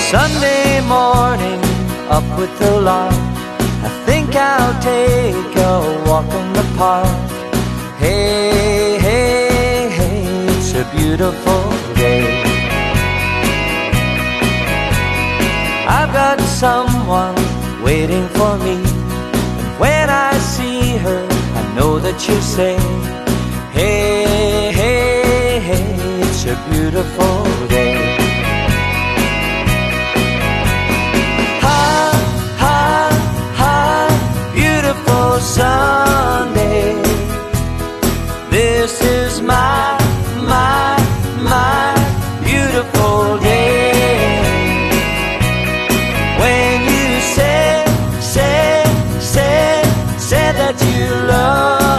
Sunday morning, up with the lark, I think I'll take a walk in the park. Hey, hey, hey, it's a beautiful day. I've got someone waiting for me, and when I see her, I know that she'll say, hey, hey, hey, it's a beautiful day.